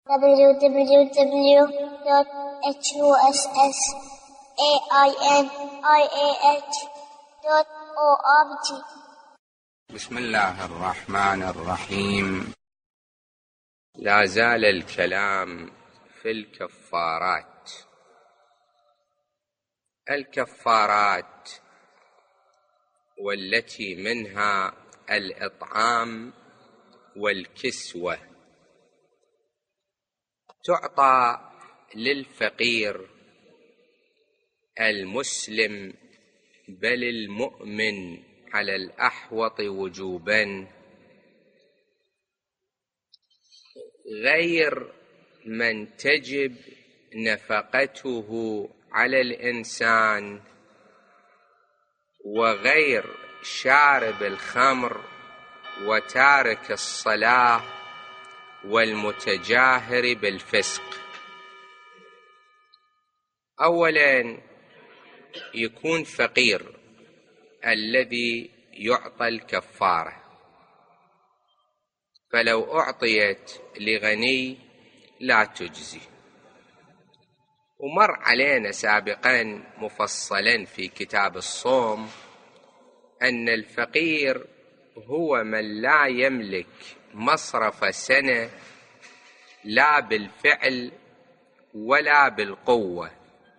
www.husainiah.org. بسم الله الرحمن الرحيم. لا زال الكلام في الكفارات. الكفارات والتي منها الإطعام والكسوة تعطى للفقير المسلم بل المؤمن على الأحوط وجوبا، غير من تجب نفقته على الإنسان، وغير شارب الخمر وتارك الصلاة والمتجاهر بالفسق. أولا يكون فقير الذي يعطى الكفارة، فلو أعطيت لغني لا تجزي. ومر علينا سابقا مفصلا في كتاب الصوم أن الفقير هو من لا يملك مصرف سنة لا بالفعل ولا بالقوة،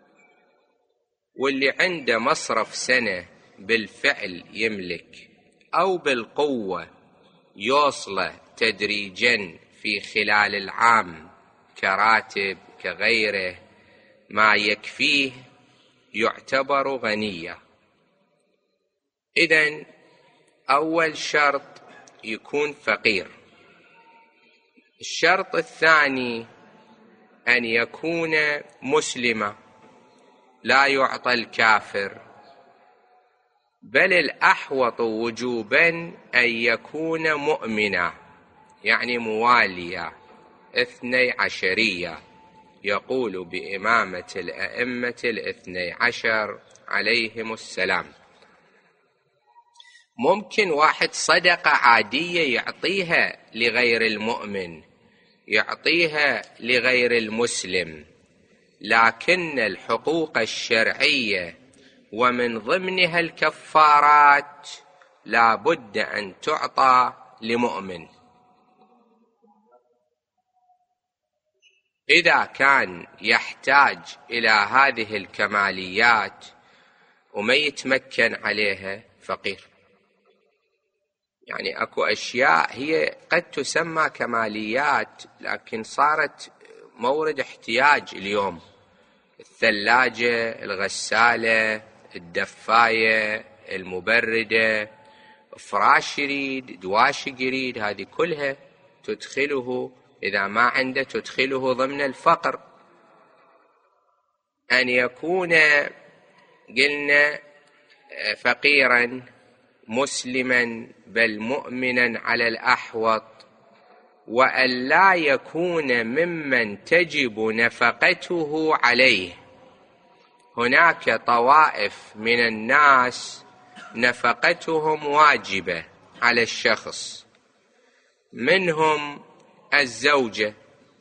واللي عنده مصرف سنة بالفعل يملك أو بالقوة يوصله تدريجا في خلال العام كراتب كغيره ما يكفيه يعتبر غنيا. إذن أول شرط يكون فقير. الشرط الثاني أن يكون مسلما، لا يعطى الكافر، بل الأحوط وجوبا أن يكون مؤمنا، يعني مواليا 12 يقول بإمامة الأئمة 12 عليهم السلام. ممكن واحد صدقة عادية يعطيها لغير المؤمن، يعطيها لغير المسلم، لكن الحقوق الشرعية ومن ضمنها الكفارات لا بد أن تعطى لمؤمن. إذا كان يحتاج إلى هذه الكماليات وما يتمكن عليها فقير. يعني أكو أشياء هي قد تسمى كماليات لكن صارت مورد احتياج اليوم، الثلاجة، الغسالة، الدفاية، المبردة، فراش يريد، دواشق يريد، هذه كلها تدخله إذا ما عنده تدخله ضمن الفقر. أن يكون قلنا فقيرا مسلما بل مؤمنا على الأحوط، وأن لا يكون ممن تجب نفقته عليه. هناك طوائف من الناس نفقتهم واجبة على الشخص، منهم الزوجة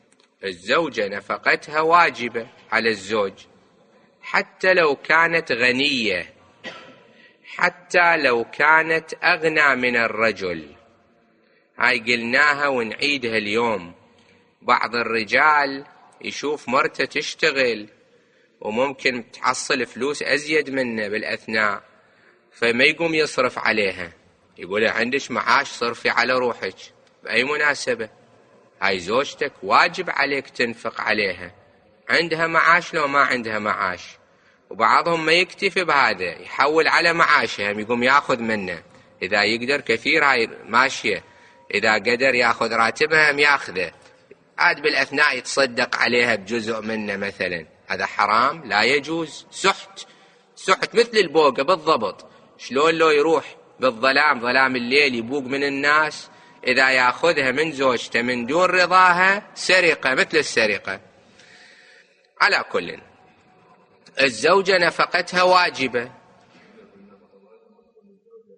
نفقتها واجبة على الزوج حتى لو كانت غنية، حتى لو كانت أغنى من الرجل. هاي قلناها ونعيدها اليوم. بعض الرجال يشوف مرته تشتغل وممكن تحصل فلوس أزيد منه بالأثناء، فما يقوم يصرف عليها، يقول عندش معاش صرفي على روحك. بأي مناسبة؟ هاي زوجتك واجب عليك تنفق عليها، عندها معاش لو ما عندها معاش. وبعضهم ما يكتفي بهذا، يحول على معاشها، يقوم ياخذ منه. إذا يقدر كثير هاي ماشية، إذا قدر ياخذ راتبها ياخذه، عاد بالأثناء يتصدق عليها بجزء منه مثلا. هذا حرام، لا يجوز. سحت مثل البوقة بالضبط. شلون لو يروح بالظلام، ظلام الليل، يبوق من الناس، إذا ياخذها من زوجته من دون رضاها سرقة مثل السرقة. على كل، الزوجة نفقتها واجبة،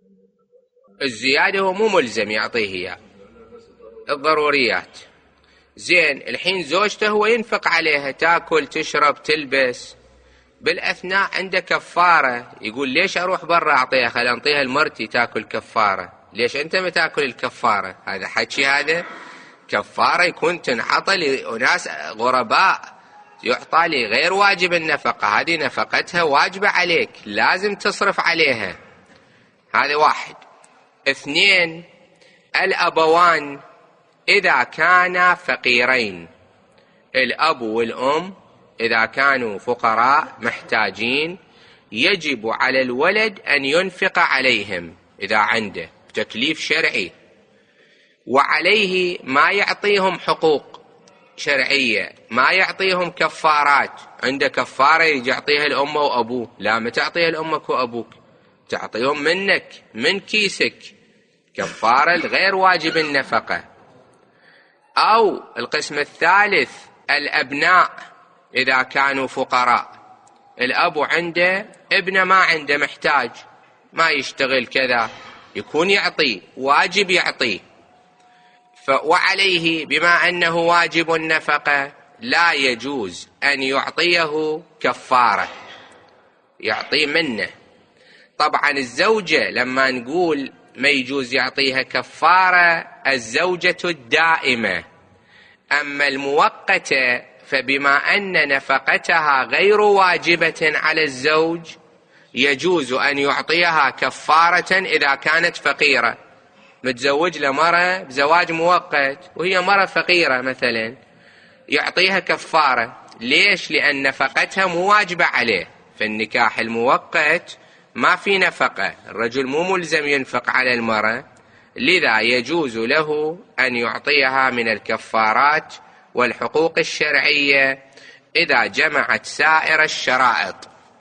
الزيادة هو مو ملزم يعطيه إياه، الضروريات. زين الحين زوجته هو ينفق عليها، تاكل تشرب تلبس، بالاثناء عنده كفاره، يقول ليش اروح برا اعطيها، خل انطيها لمرتي تاكل كفاره، ليش انت ما تاكل الكفاره؟ هذا حكي، هذا كفاره يكون تنعطى لاناس غرباء، يعطى لي غير واجب النفقه، هذه نفقتها واجبه عليك لازم تصرف عليها. هذا واحد. اثنين، الابوان اذا كانا فقيرين، الاب والام إذا كانوا فقراء محتاجين يجب على الولد أن ينفق عليهم إذا عنده تكليف شرعي، وعليه ما يعطيهم حقوق شرعية، ما يعطيهم كفارات، عنده كفارة يجي يعطيها الأم وأبوه، لا ما تعطيها لأمك وأبوك، تعطيهم منك من كيسك كفارة غير واجب النفقة. أو القسم الثالث، الأبناء إذا كانوا فقراء، الأب عنده ابنه ما عنده محتاج ما يشتغل كذا، يكون يعطيه واجب يعطيه، وعليه بما أنه واجب النفقة لا يجوز أن يعطيه كفارة، يعطيه منه. طبعا الزوجة لما نقول ما يجوز يعطيها كفارة الزوجة الدائمة، أما المؤقتة فبما أن نفقتها غير واجبة على الزوج يجوز أن يعطيها كفارة إذا كانت فقيرة، متزوج لمرأة بزواج مؤقت وهي مرأة فقيرة مثلا، يعطيها كفارة. ليش؟ لأن نفقتها مو واجبة عليه، في النكاح المؤقت ما في نفقة، الرجل مو ملزم ينفق على المرأة، لذا يجوز له أن يعطيها من الكفارات والحقوق الشرعية إذا جمعت سائر الشرائط.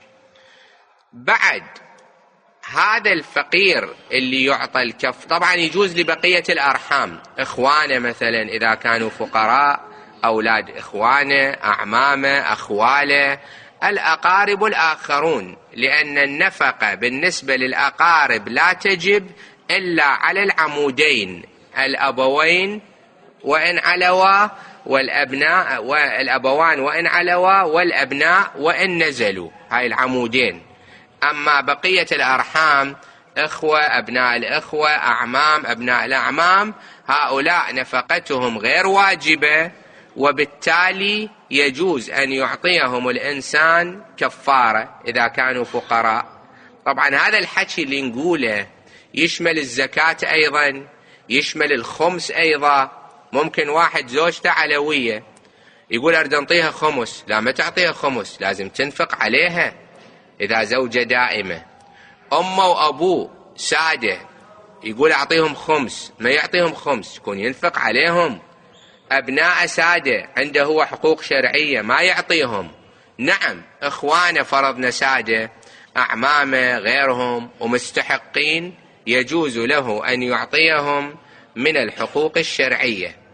بعد هذا الفقير اللي يعطى طبعا يجوز لبقية الأرحام، إخوانه مثلا إذا كانوا فقراء، أولاد إخوانه، أعمامه، أخواله، الأقارب الآخرون، لأن النفقة بالنسبة للأقارب لا تجب إلا على العمودين، الأبوين وإن علوا، والأبناء، والأبوان وإن علوا، والأبناء وإن نزلوا، هاي العمودين. أما بقية الأرحام إخوة، أبناء الإخوة، أعمام، أبناء الأعمام، هؤلاء نفقتهم غير واجبة، وبالتالي يجوز أن يعطيهم الإنسان كفارة إذا كانوا فقراء. طبعا هذا الحكي اللي نقوله يشمل الزكاة أيضا، يشمل الخمس أيضا. ممكن واحد زوجته علوية يقول أريد أنطيها خمس، لا ما تعطيها خمس، لازم تنفق عليها إذا زوجة دائمة. أمه وأبوه سادة يقول أعطيهم خمس، ما يعطيهم خمس، يكون ينفق عليهم. أبناء سادة عنده هو حقوق شرعية ما يعطيهم. نعم إخوانه فرضنا سادة، أعمامه غيرهم ومستحقين، يجوز له أن يعطيهم من الحقوق الشرعية.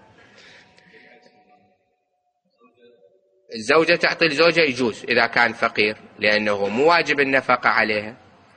الزوجة تعطي الزوجة يجوز إذا كان فقير، لأنه مو واجب النفقة عليها.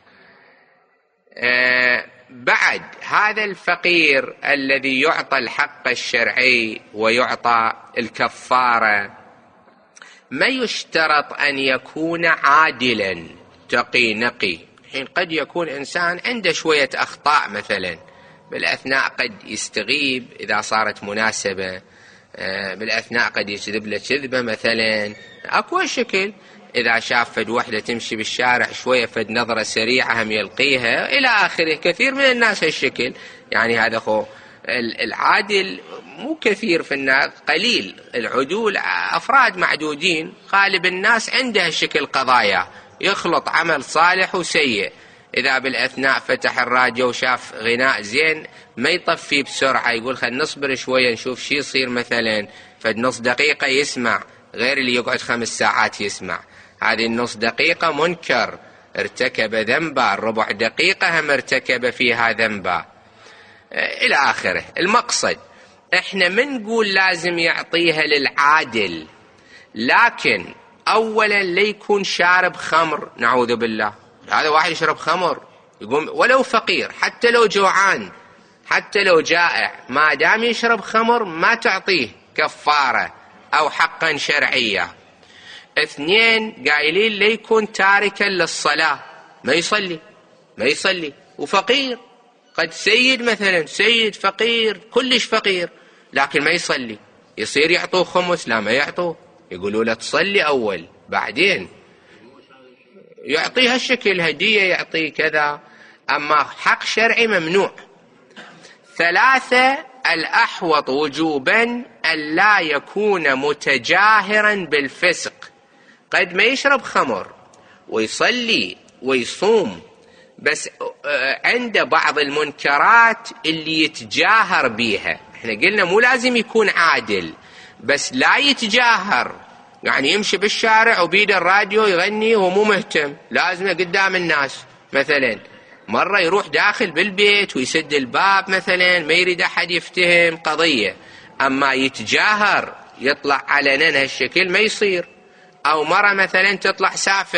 بعد هذا الفقير الذي يعطى الحق الشرعي ويعطى الكفارة، ما يشترط أن يكون عادلا تقي نقي. حين قد يكون إنسان عنده شوية أخطاء مثلا، بالأثناء قد يستغيب إذا صارت مناسبة، بالأثناء قد يكذب له كذبة مثلا، أكو شكل إذا شاف فد وحدة تمشي بالشارع شوية فد نظرة سريعة هم يلقيها إلى آخره. كثير من الناس هالشكل، يعني هذا خو العادل مو كثير في الناس، قليل العدول، أفراد معدودين. غالب الناس عنده هالشكل قضايا، يخلط عمل صالح وسيء. إذا بالأثناء فتح الراديو وشاف غناء زين ما يطفي بسرعة، يقول خلينا نصبر شوية نشوف شي يصير مثلا، فد نص دقيقة يسمع، غير اللي يقعد 5 ساعات يسمع. هذه النص دقيقة منكر، ارتكب ذنبا، الربع دقيقة هم ارتكب فيها ذنبا إلى آخره. المقصد احنا من نقول لازم يعطيها للعادل، لكن أولا ليكون شارب خمر، نعوذ بالله. هذا واحد يشرب خمر يقوم ولو فقير، حتى لو جوعان، حتى لو جائع، ما دام يشرب خمر ما تعطيه كفارة أو حقا شرعيا. 2 قايلين ليكون تاركا للصلاة، ما يصلي وفقير، قد سيد مثلا، سيد فقير كلش فقير لكن ما يصلي، يصير يعطوه خمس؟ لا ما يعطوه، يقولوا له تصلي أول بعدين يعطيه هالشكل هدية، يعطيه كذا، أما حق شرعي ممنوع. 3 الأحوط وجوبا أن لا يكون متجاهرا بالفسق، قد ما يشرب خمر ويصلي ويصوم بس عنده بعض المنكرات اللي يتجاهر بيها. احنا قلنا مو لازم يكون عادل بس لا يتجاهر، يعني يمشي بالشارع وبيده الراديو يغني وهو مو مهتم، لازم قدام الناس. مثلا مرة يروح داخل بالبيت ويسد الباب مثلا، ما يريد أحد يفتهم قضية، أما يتجاهر يطلع علنا هالشكل ما يصير. أو مرة مثلا تطلع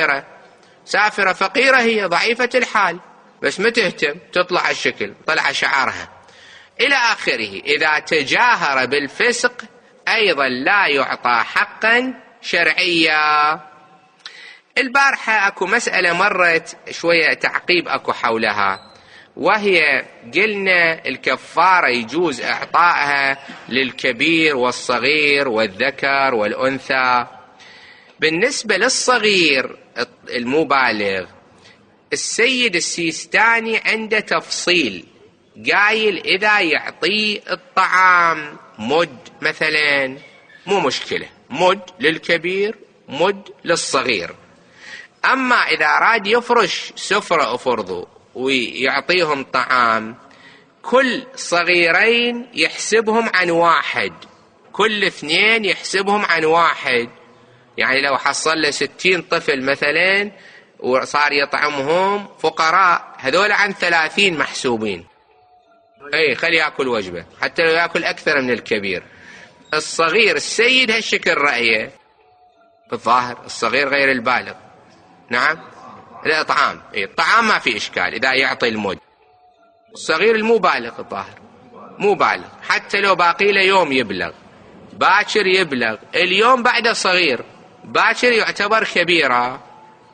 سافرة فقيرة، هي ضعيفة الحال بس ما تهتم، تطلع الشكل طلع شعرها إلى آخره. إذا تجاهر بالفسق أيضا لا يعطى حقا شرعيا. البارحة أكو مسألة مرت شوية تعقيب أكو حولها، وهي قلنا الكفارة يجوز إعطائها للكبير والصغير والذكر والأنثى. بالنسبة للصغير المبالغ السيد السيستاني عنده تفصيل، قايل إذا يعطيه الطعام مد مثلا مو مشكلة، مد للكبير مد للصغير. أما إذا أراد يفرش سفرة أفرضه ويعطيهم طعام، كل صغيرين يحسبهم عن واحد، كل 2 يحسبهم عن واحد. يعني لو حصل له 60 طفل مثلا وصار يطعمهم فقراء، هذول عن 30 محسوبين، اي خلي ياكل وجبة حتى لو ياكل أكثر من الكبير. الصغير السيد هالشكل رأيه بالظاهر، الصغير غير البالغ. نعم الإطعام، الطعام ما في إشكال إذا يعطي المد. الصغير المبالغ الظاهر مو بالغ، حتى لو باقي له يوم يبلغ، باكر يبلغ، اليوم بعده صغير، باكر يعتبر كبيرة.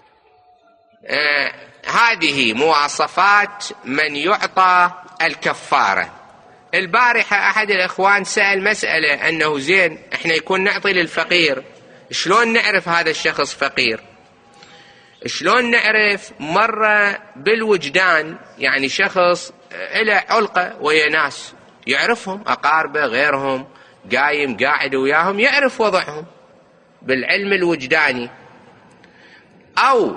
هذه مواصفات من يعطى الكفارة. البارحة أحد الإخوان سأل مسألة أنه زين إحنا يكون نعطي للفقير، شلون نعرف هذا الشخص فقير؟ شلون نعرف؟ مرة بالوجدان، يعني شخص له علقة ويا ناس يعرفهم، أقاربه غيرهم، قايم قاعد وياهم يعرف وضعهم بالعلم الوجداني. أو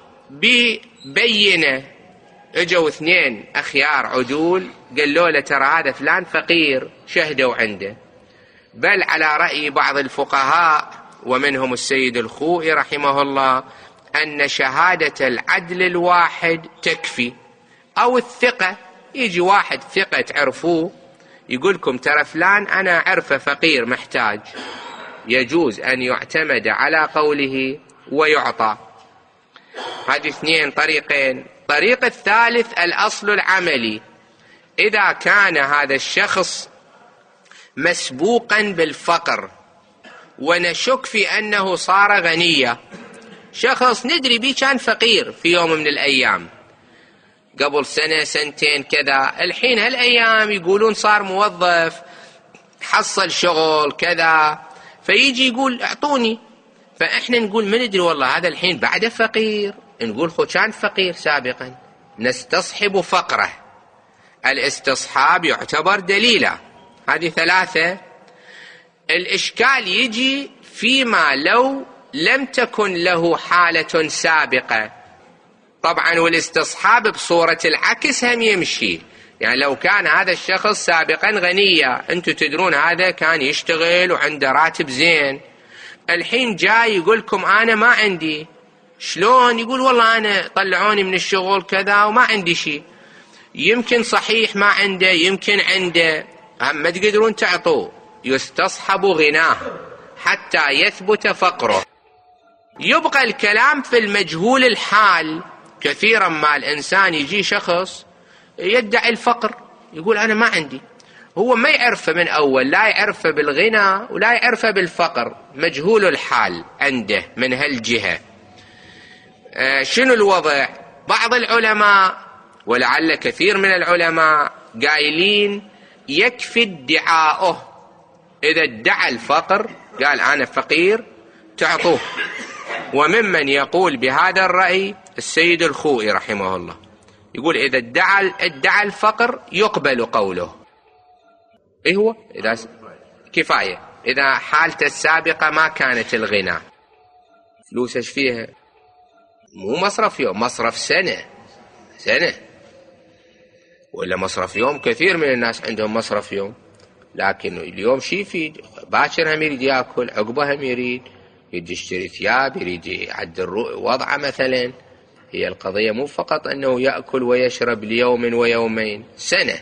ببينة اجوا 2 أخيار عدول قالوا له ترى هذا فلان فقير، شهدوا عنده. بل على رأي بعض الفقهاء ومنهم السيد الخوئي رحمه الله أن شهادة العدل الواحد تكفي، أو الثقة، يجي واحد ثقة تعرفوه يقولكم ترى فلان أنا أعرفه فقير محتاج، يجوز أن يعتمد على قوله ويعطى. هذه 2 طريقين. الطريق الثالث الأصل العملي، إذا كان هذا الشخص مسبوقا بالفقر ونشك في أنه صار غنيا، شخص ندري بيه كان فقير في يوم من الأيام قبل 1 2 كذا، الحين هالأيام يقولون صار موظف، حصل شغل كذا، فيجي يقول اعطوني، فإحنا نقول ما ندري والله هذا الحين بعد فقير، نقول خو كان فقير سابقا، نستصحب فقره. الاستصحاب يعتبر دليلا. هذه 3. الإشكال يجي فيما لو لم تكن له حالة سابقة، طبعا والاستصحاب بصورة العكس هم يمشي، يعني لو كان هذا الشخص سابقا غنيا، انتم تدرون هذا كان يشتغل وعنده راتب زين، الحين جاي يقولكم أنا ما عندي، شلون؟ يقول والله أنا طلعوني من الشغل كذا وما عندي شيء. يمكن صحيح ما عنده، يمكن عنده، هم ما تقدرون تعطوه، يستصحب غناه حتى يثبت فقره. يبقى الكلام في المجهول الحال. كثيرا ما الإنسان يجي شخص يدعي الفقر، يقول أنا ما عندي، هو ما يعرفه من أول، لا يعرفه بالغنى ولا يعرفه بالفقر، مجهول الحال عنده من هالجهة. شنو الوضع؟ بعض العلماء ولعل كثير من العلماء قايلين يكفي ادعاؤه، إذا ادعى الفقر قال أنا فقير تعطوه. وممن يقول بهذا الرأي السيد الخوئي رحمه الله، يقول إذا ادعى الفقر يقبل قوله. إيه هو؟ إذا كفاية، إذا حالته السابقة ما كانت الغنى، فلوس ايش فيها؟ مو مصرف يوم، مصرف سنة، ولا مصرف يوم. كثير من الناس عندهم مصرف يوم، لكن اليوم شي يفيد؟ باكر هم يريد ياكل، عقبه هم يريد يشتري ثياب، يريد يعدل وضعه مثلا. هي القضية مو فقط أنه يأكل ويشرب ليوم ويومين، سنة.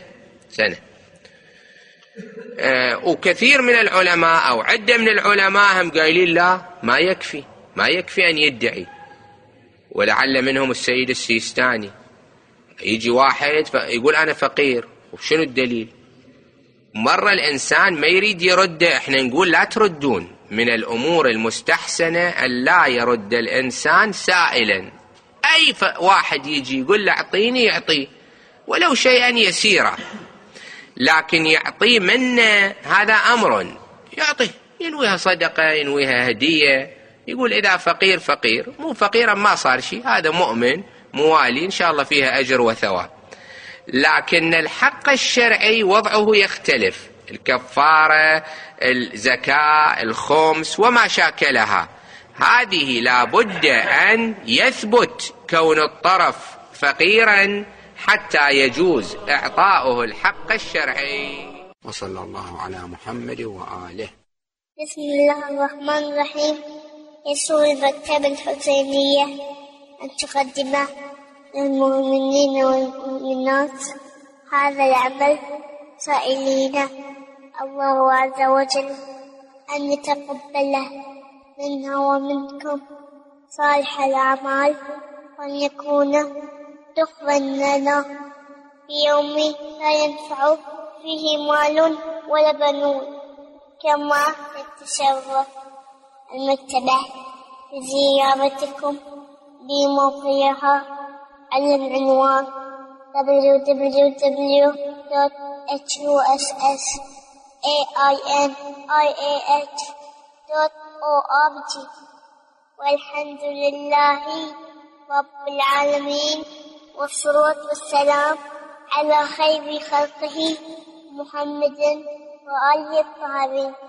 وكثير من العلماء أو عدة من العلماء هم قايلين لا، ما يكفي أن يدعي. ولعل منهم السيد السيستاني. يجي واحد يقول أنا فقير، وشنو الدليل؟ مرة الإنسان ما يريد يرد، احنا نقول لا تردون. من الأمور المستحسنة أن لا يرد الإنسان سائلا. أي واحد يجي يقول له أعطيني يعطيه، ولو شيئا يسيرا، لكن يعطيه منه هذا أمر يعطيه، ينويها صدقة، ينويها هدية. يقول إذا فقير فقير، مو فقيرا ما صار شيء، هذا مؤمن موالي إن شاء الله فيها أجر وثواب. لكن الحق الشرعي وضعه يختلف، الكفارة، الزكاة، الخمس وما شاكلها، هذه لابد أن يثبت كون الطرف فقيرا حتى يجوز إعطاؤه الحق الشرعي. وصلى الله على محمد وآله. بسم الله الرحمن الرحيم. يسر المكتبة الحسينية أن تقدم للمؤمنين والمؤمنات هذا العمل، سائلين الله عز وجل أن يتقبله منا ومنكم صالح الأعمال، وأن يكون دخلا لنا في يوم لا ينفع فيه مال ولا بنون. كما يتشرف المكتبة بزيارتكم بموقعها على العنوان www.hussianiah.org. والحمد لله رب العالمين، والصلاة والسلام على خير خلقه محمد وآله الطاهرين.